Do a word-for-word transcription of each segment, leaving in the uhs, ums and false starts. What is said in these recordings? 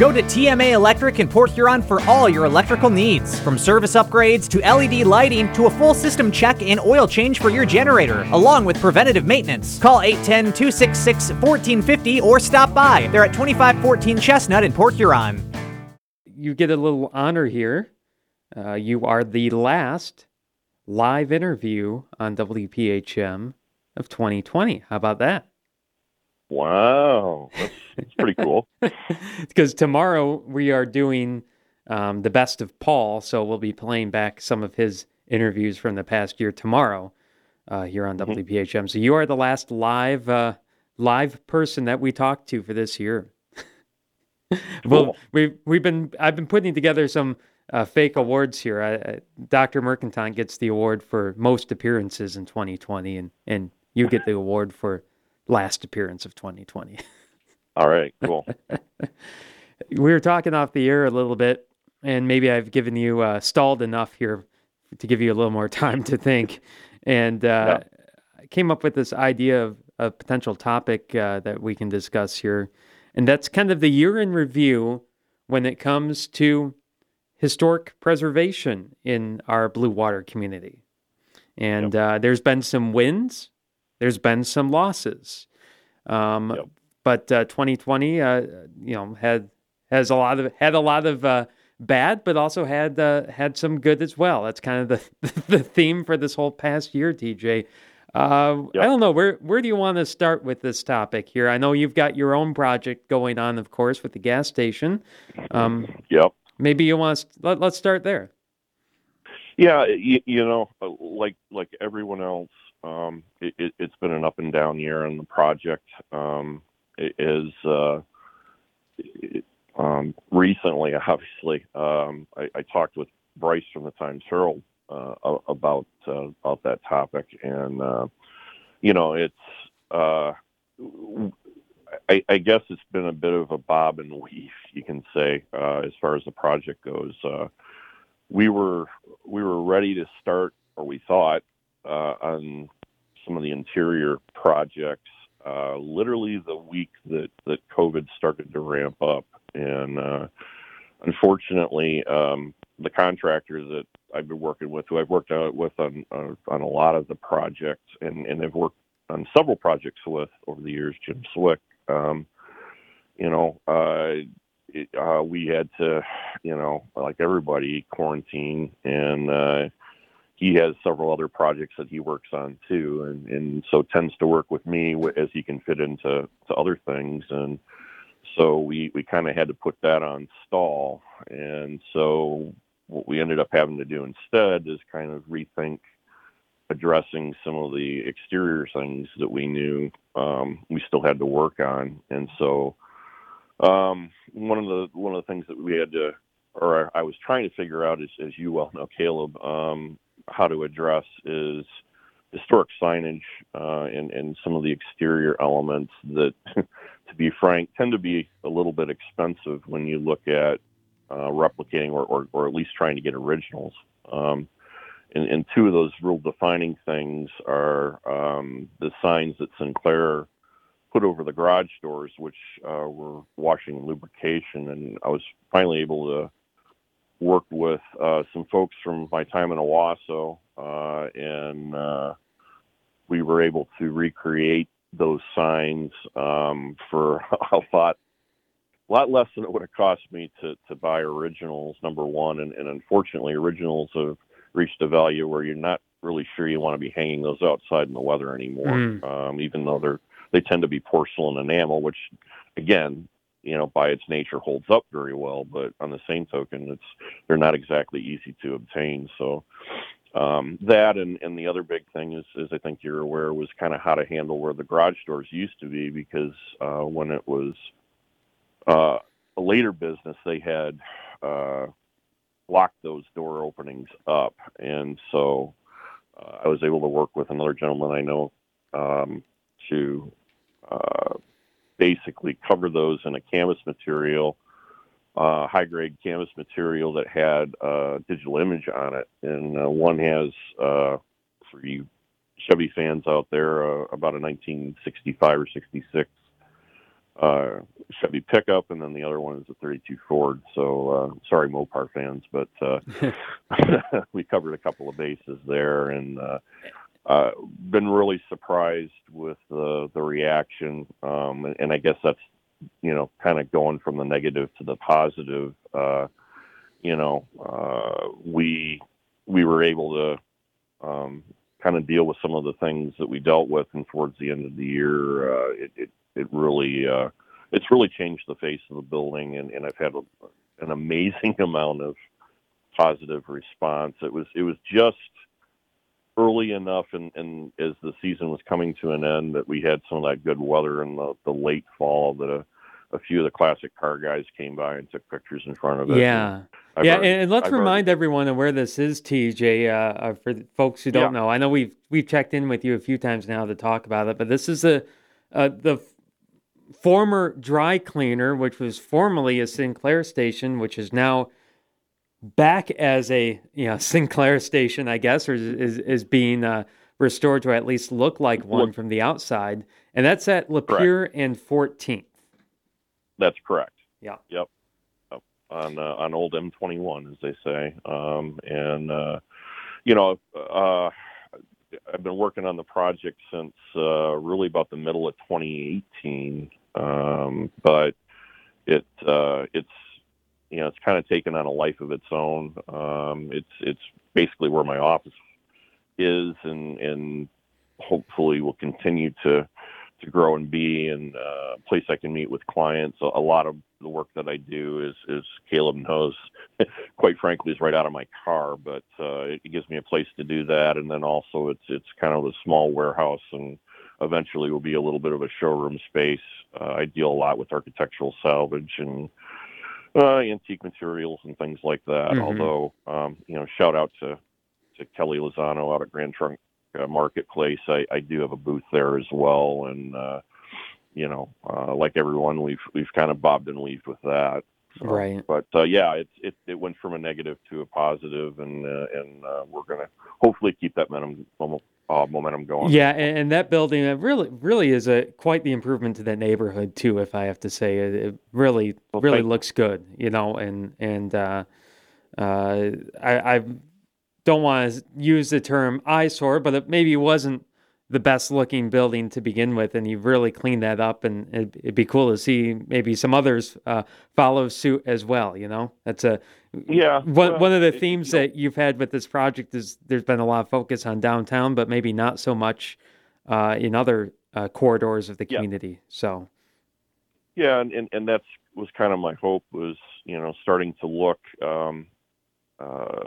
Go to T M A Electric in Port Huron for all your electrical needs. From service upgrades to L E D lighting to a full system check and oil change for your generator, along with preventative maintenance. Call eight one zero, two six six, one four five zero or stop by. They're at twenty-five fourteen Chestnut in Port Huron. You get a little honor here. Uh, you are the last live interview on W P H M of twenty twenty. How about that? Wow, that's, that's pretty cool. Because tomorrow we are doing um, the best of Paul, so we'll be playing back some of his interviews from the past year tomorrow uh, here on mm-hmm. W P H M. So you are the last live uh, live person that we talked to for this year. Cool. Well, we've we've been I've been putting together some uh, fake awards here. I, I, Doctor Mercantile gets the award for most appearances in twenty twenty, and and you get the award for last appearance of twenty twenty. All right, cool. We were talking off the air a little bit, and maybe I've given you uh, stalled enough here to give you a little more time to think. And uh, yeah. I came up with this idea of a potential topic uh, that we can discuss here, and that's kind of the year in review when it comes to historic preservation in our Blue Water community. And yep. uh, there's been some wins. There's been some losses, um, yep. but uh, twenty twenty, uh, you know, had has a lot of had a lot of uh, bad, but also had uh, had some good as well. That's kind of the the theme for this whole past year, T J. Uh, yep. I don't know where where do you want to start with this topic here? I know you've got your own project going on, of course, with the gas station. Um, yep. Maybe you want to let, let's start there. Yeah, you, you know, like like everyone else. Um, it, it, it's been an up and down year on the project. Um, it is uh, it, um, recently, obviously, um, I, I talked with Bryce from the Times Herald uh, about uh, about that topic, and uh, you know, it's uh, I, I guess it's been a bit of a bob and weave, you can say, uh, as far as the project goes. Uh, we were we were ready to start, or we thought. Uh, on some of the interior projects, uh, literally the week that, that COVID started to ramp up. And uh, unfortunately, um, the contractors that I've been working with, who I've worked out with on uh, on a lot of the projects, and, and have worked on several projects with over the years, Jim Swick, um, you know, uh, it, uh, we had to, you know, like everybody, quarantine, and uh, he has several other projects that he works on too, and, and so tends to work with me as he can fit into to other things. And so we, we kind of had to put that on stall. And so what we ended up having to do instead is kind of rethink addressing some of the exterior things that we knew um, we still had to work on. And so um, one of the one of the things that we had to, or I was trying to figure out, is, as you well know, Caleb, um, how to address is historic signage uh, and, and some of the exterior elements that, to be frank, tend to be a little bit expensive when you look at uh, replicating or, or, or at least trying to get originals. Um, and, and two of those real defining things are um, the signs that Sinclair put over the garage doors, which uh, were washing and lubrication. And I was finally able to worked with uh, some folks from my time in Owasso, uh, and uh, we were able to recreate those signs um, for a lot, a lot less than it would have cost me to, to buy originals, number one. And, and unfortunately, originals have reached a value where you're not really sure you want to be hanging those outside in the weather anymore, mm. um, even though they're they tend to be porcelain enamel, which, again, you know, by its nature holds up very well, but on the same token, it's they're not exactly easy to obtain. So um, that and, and the other big thing is, is I think you're aware, was kind of how to handle where the garage doors used to be, because uh, when it was uh, a later business, they had uh, locked those door openings up. And so uh, I was able to work with another gentleman I know um, to uh, basically cover those in a canvas material, uh, high-grade canvas material that had a digital image on it. And uh, one has, uh, for you Chevy fans out there, uh, about a nineteen sixty-five or sixty-six uh, Chevy pickup, and then the other one is a thirty-two Ford. So uh, sorry, Mopar fans, but uh, we covered a couple of bases there, and uh, uh, been really surprised with the the reaction. Um, and, and I guess that's, you know, kind of going from the negative to the positive. Uh, you know, uh, we we were able to um, kind of deal with some of the things that we dealt with, and towards the end of the year, uh, it, it it really uh, it's really changed the face of the building, and, and I've had a, an amazing amount of positive response. It was it was just early enough, and, and as the season was coming to an end, that we had some of that good weather in the, the late fall, that a, a few of the classic car guys came by and took pictures in front of it. Yeah. I've yeah, already, and let's I've remind already, everyone of where this is, T J, uh, uh, for folks who don't Yeah. know. I know we've we've checked in with you a few times now to talk about it, but this is a, uh, the f- former dry cleaner, which was formerly a Sinclair station, which is now back as a you know Sinclair station, I guess, or is is, is being uh, restored to at least look like one Look- from the outside, and that's at Lapeer and fourteenth. That's correct. Yeah. Yep. Yep. On uh, on old M twenty-one, as they say. Um, and uh, you know, uh, I've been working on the project since uh, really about the middle of twenty eighteen. Um, but it uh, it's you know it's kind of taken on a life of its own. Um, it's it's basically where my office is, and and hopefully will continue to to grow and be, and uh, a place I can meet with clients. A, a lot of the work that I do is, is Caleb knows, quite frankly, is right out of my car, but uh, it gives me a place to do that. And then also it's, it's kind of a small warehouse, and eventually will be a little bit of a showroom space. Uh, I deal a lot with architectural salvage and uh, antique materials and things like that. Mhm. Although, um, you know, shout out to, to Kelly Lozano out at Grand Trunk Uh, marketplace. I, I do have a booth there as well, and uh, you know, uh, like everyone, we've we've kind of bobbed and weaved with that. So, Right. But uh, yeah, it, it it went from a negative to a positive, and uh, and uh, we're gonna hopefully keep that momentum uh, momentum going. Yeah, and, and that building uh, really really is a quite the improvement to that neighborhood too. If I have to say, it, it really Well, really thank you. looks good, you know, and and uh, uh, I, I don't want to use the term eyesore, but it maybe wasn't the best looking building to begin with, and you've really cleaned that up, and it'd, it'd be cool to see maybe some others uh, follow suit as well. You know, that's a Yeah, one well, one of the it- themes you know- that you've had with this project is there's been a lot of focus on downtown, but maybe not so much uh, in other uh, corridors of the Yeah. community. So Yeah, and, and, and that's was kind of my hope, was, you know, starting to look, um, uh,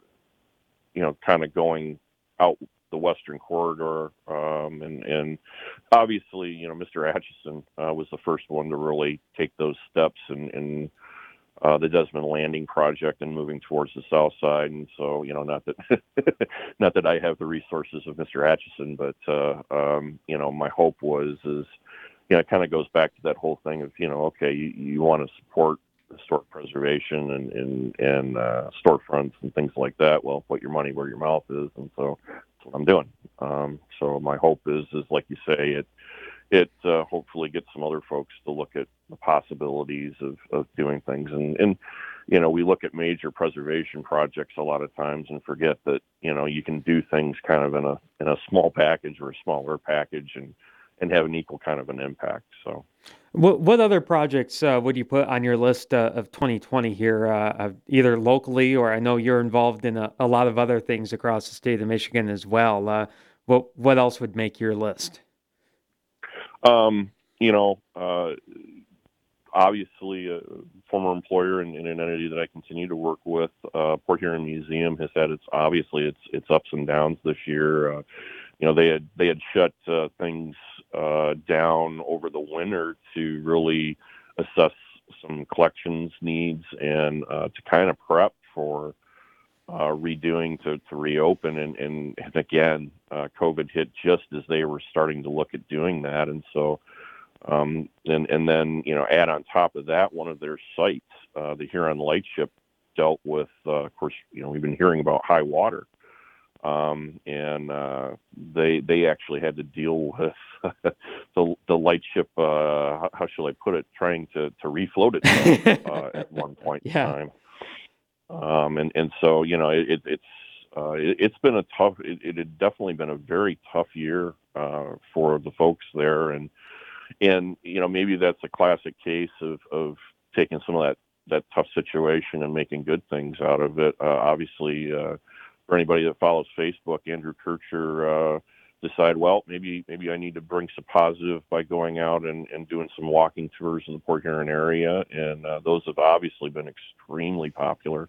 you know, kind of going out the western corridor. Um, and, and obviously, you know, Mister Atchison uh, was the first one to really take those steps, and, and uh, the Desmond Landing project, and moving towards the south side. And so, you know, not that not that I have the resources of Mister Atchison, but, uh, um, you know, my hope was, is, you know, it kind of goes back to that whole thing of, you know, okay, you, you want to support historic preservation and, and, and uh, storefronts and things like that. Well, put your money where your mouth is. And so that's what I'm doing. Um, so my hope is, is like you say, it, it uh, hopefully gets some other folks to look at the possibilities of, of doing things. And, and, you know, we look at major preservation projects a lot of times and forget that, you know, you can do things kind of in a, in a small package or a smaller package, and, and have an equal kind of an impact. So, what what other projects uh, would you put on your list uh, of twenty twenty here, uh, uh, either locally, or I know you're involved in a, a lot of other things across the state of Michigan as well. Uh, what what else would make your list? um, you know, uh, obviously a former employer and, and an entity that I continue to work with, uh, Port Huron Museum has had its, obviously its, its ups and downs this year. Uh, you know, they had, they had shut uh, things uh, down over the winter to really assess some collections needs, and uh, to kind of prep for uh, redoing to, to reopen. And, and, and again, uh, COVID hit just as they were starting to look at doing that. And so, um, and, and then, you know, add on top of that, one of their sites, uh, the Huron Lightship, dealt with, uh, of course, you know, we've been hearing about high water Um, and uh, they they actually had to deal with the the lightship. Uh, how, how shall I put it? Trying to to refloat itself uh, at one point in Yeah. time. Um, and and so you know it, it's uh, it, it's been a tough. It, it had definitely been a very tough year uh, for the folks there, and and you know maybe that's a classic case of of taking some of that that tough situation and making good things out of it. Uh, obviously, uh, for anybody that follows Facebook, Andrew Kircher uh, decided, well, maybe maybe I need to bring some positive by going out and, and doing some walking tours in the Port Huron area, and uh, those have obviously been extremely popular.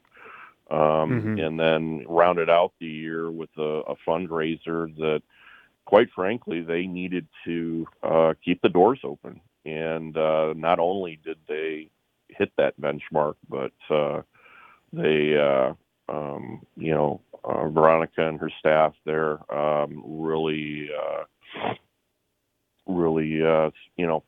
Um, Mm-hmm. and then rounded out the year with a, a fundraiser that, quite frankly, they needed to uh, keep the doors open. And uh, not only did they hit that benchmark, but uh, they, uh, um, you know, uh, Veronica and her staff there um, really, uh, really, uh, you know,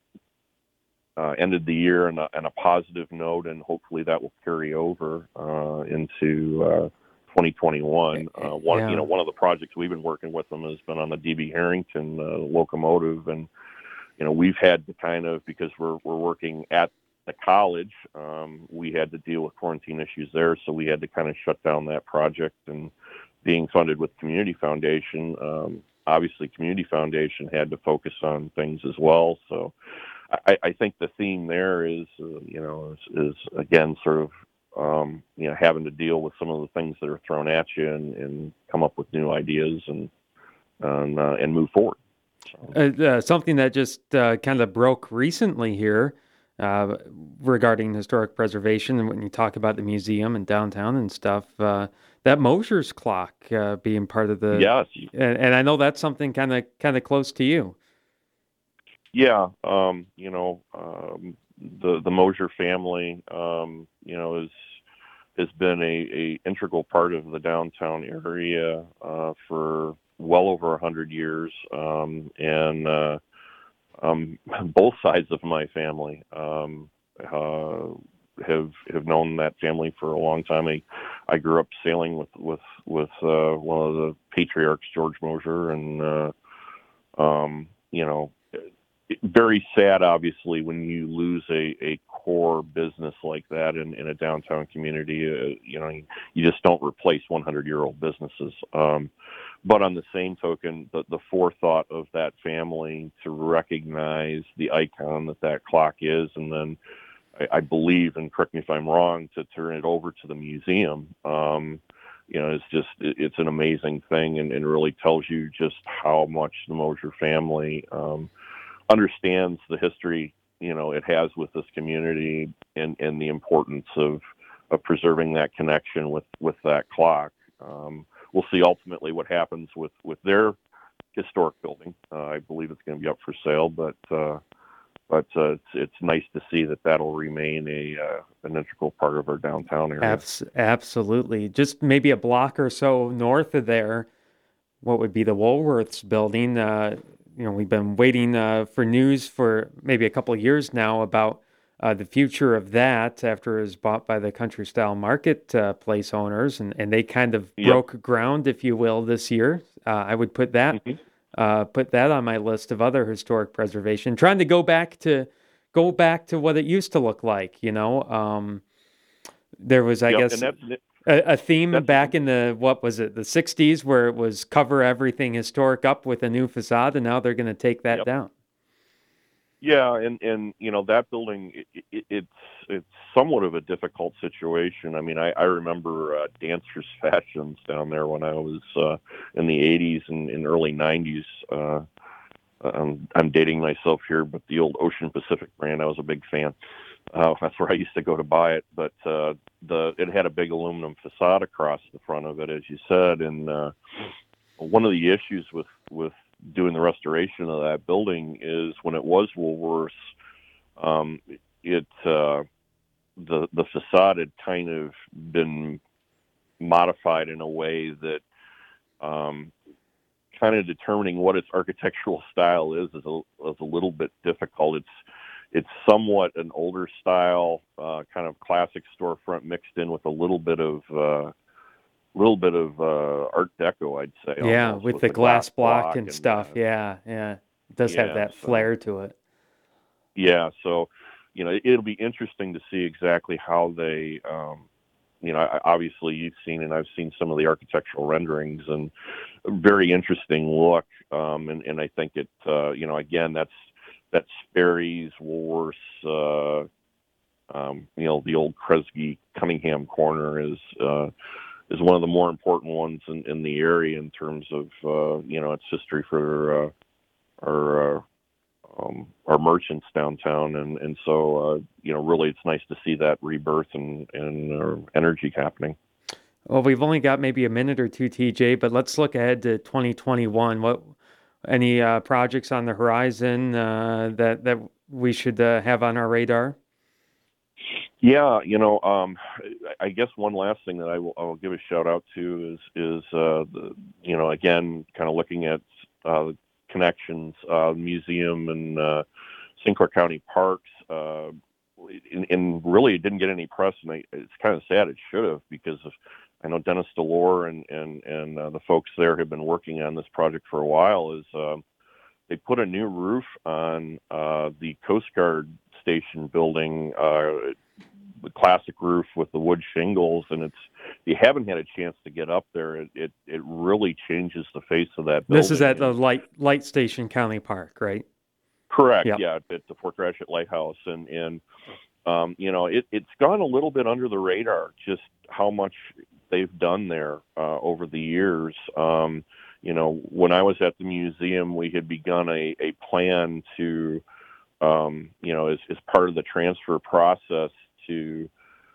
uh, ended the year on a, on a positive note, and hopefully that will carry over uh, into uh, twenty twenty-one. Uh, one, Yeah. you know, one of the projects we've been working with them has been on the D B Harrington uh, locomotive, and you know, we've had to kind of, because we're we're working at the college, um, we had to deal with quarantine issues there, so we had to kind of shut down that project. And being funded with Community Foundation, um, obviously Community Foundation had to focus on things as well. So I, I think the theme there is, uh, you know, is, is again sort of, um, you know, having to deal with some of the things that are thrown at you, and, and come up with new ideas and and, uh, and move forward. Uh, uh, something that just uh, kind of broke recently here uh, regarding historic preservation, and when you talk about the museum and downtown and stuff, uh, that Mosher's clock uh, being part of the, Yes. and, and I know that's something kind of kind of close to you. Yeah, um, you know, um, the the Mosher family, um, you know, is has been a, a integral part of the downtown area uh, for well over a hundred years, um, and uh, um, both sides of my family um, uh, have have known that family for a long time. I, I grew up sailing with with with uh, one of the patriarchs, George Mosher, and uh, um, you know. Very sad, obviously, when you lose a, a core business like that in, in a downtown community. Uh, you know, you, you just don't replace hundred-year-old businesses. Um, but on the same token, the, the forethought of that family to recognize the icon that that clock is, and then I, I believe, and correct me if I'm wrong, to turn it over to the museum, um, you know, it's just, it, it's an amazing thing, and, and really tells you just how much the Mosher family um, understands the history, you know, it has with this community, and, and the importance of, of preserving that connection with, with that clock. Um, we'll see ultimately what happens with, with their historic building. Uh, I believe it's going to be up for sale, but uh, but uh, it's it's nice to see that that'll remain a uh, an integral part of our downtown area. Abs- absolutely. Just maybe a block or so north of there, what would be the Woolworths building. Uh, you know, we've been waiting uh, for news for maybe a couple of years now about uh, the future of that after it was bought by the Country Style Market uh, place owners, and, and they kind of Yep. broke ground, if you will, this year. Uh, I would put that Mhm. uh, put that on my list of other historic preservation. Trying to go back to go back to what it used to look like. You know, um, there was, I Yep, guess. and that's A, a theme That's- back in the, what was it, the sixties, where it was cover everything historic up with a new facade, and now they're going to take that Yep. down. Yeah, and, and you know, that building, it, it, it's it's somewhat of a difficult situation. I mean, I, I remember uh, Dancers Fashions down there when I was uh, in the eighties and, and early nineties. Uh, I'm, I'm dating myself here, but the old Ocean Pacific brand, I was a big fan. Uh, that's where I used to go to buy it. But uh, the it had a big aluminum facade across the front of it, as you said. And uh, one of the issues with, with doing the restoration of that building is when it was Woolworths, um, it uh, the the facade had kind of been modified in a way that um, kind of determining what its architectural style is is a, is a little bit difficult. It's it's somewhat an older style, uh, kind of classic storefront mixed in with a little bit of uh, little bit of uh, Art Deco, I'd say. Yeah, almost, with, with the, the glass, glass block, block and, and, stuff. uh, yeah, yeah. It does yeah, have that so, flair to it. Yeah, so, you know, it'll be interesting to see exactly how they, um, you know, obviously you've seen, and I've seen some of the architectural renderings, and a very interesting look. Um, and, and I think it, uh, you know, again, that's, that's Sperry's, Woolworth's, uh, um, you know, the old Kresge Cunningham corner is, uh, is one of the more important ones in, in the area in terms of, uh, you know, its history for, uh, our, uh, um, our merchants downtown. And, and so, uh, you know, really it's nice to see that rebirth and, and uh, energy happening. Well, we've only got maybe a minute or two, T J, but let's look ahead to twenty twenty-one. What, any uh, projects on the horizon uh, that, that we should uh, have on our radar? Yeah, you know, um, I guess one last thing that I will, I will give a shout out to is, is uh, the, you know, again, kind of looking at uh, connections, uh, museum and uh, Saint Clair County Parks, uh, and, and really it didn't get any press, and I, it's kind of sad it should have, because of, I know Dennis Delore and and and uh, the folks there have been working on this project for a while. Is uh, they put a new roof on uh, the Coast Guard station building, uh, the classic roof with the wood shingles, and it's, if you haven't had a chance to get up there, it it, it really changes the face of that building. This is at the light light station County Park, right? Correct. Yep. Yeah, at the Fort Gratiot Lighthouse, and and um, you know, it, it's gone a little bit under the radar just how much they've done there uh, over the years. Um, you know, when I was at the museum, we had begun a, a plan to, um, you know, as, as part of the transfer process to,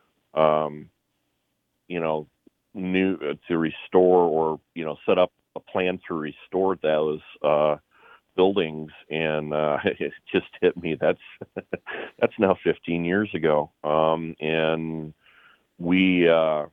um, you know, new uh, to restore or, you know, set up a plan to restore those uh, buildings. And uh, it just hit me. That's, that's now fifteen years ago. Um, and we, uh,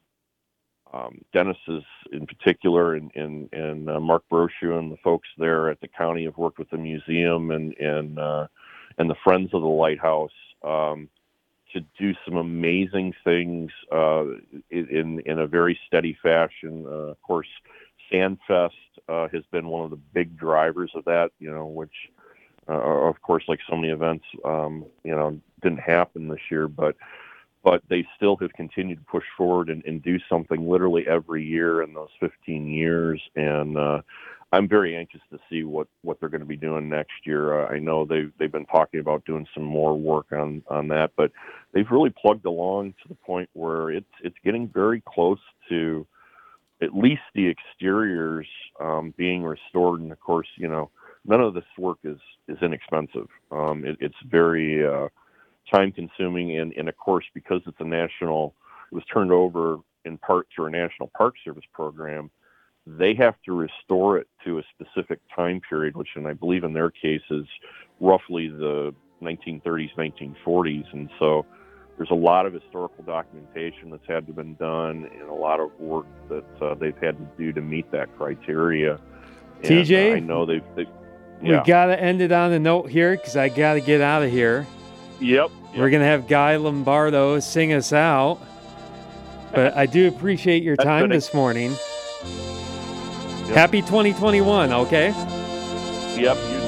Um, Dennis is in particular, and, and, and uh, Mark Brochu and the folks there at the county have worked with the museum and and uh, and the Friends of the Lighthouse um, to do some amazing things uh, in in a very steady fashion. Uh, of course, Sandfest uh, has been one of the big drivers of that. You know, which uh, of course, like so many events, um, you know, didn't happen this year, but. But they still have continued to push forward and, and do something literally every year in those fifteen years. And uh, I'm very anxious to see what, what they're going to be doing next year. Uh, I know they've, they've been talking about doing some more work on, on that, but they've really plugged along to the point where it's, it's getting very close to at least the exteriors um, being restored. And of course, you know, none of this work is, is inexpensive. Um, it, it's very, uh, time consuming, and, and of course, because it's a national, it was turned over in part to a National Park Service program, they have to restore it to a specific time period, which, and I believe in their case, is roughly the nineteen thirties, nineteen forties. And so there's a lot of historical documentation that's had to been done, and a lot of work that uh, they've had to do to meet that criteria. And, T J, uh, I know they've, they've yeah. we got to end it on a note here because I got to get out of here. Yep, yep. We're going to have Guy Lombardo sing us out. But I do appreciate your time this morning. Yep. Happy twenty twenty-one, okay? Yep. You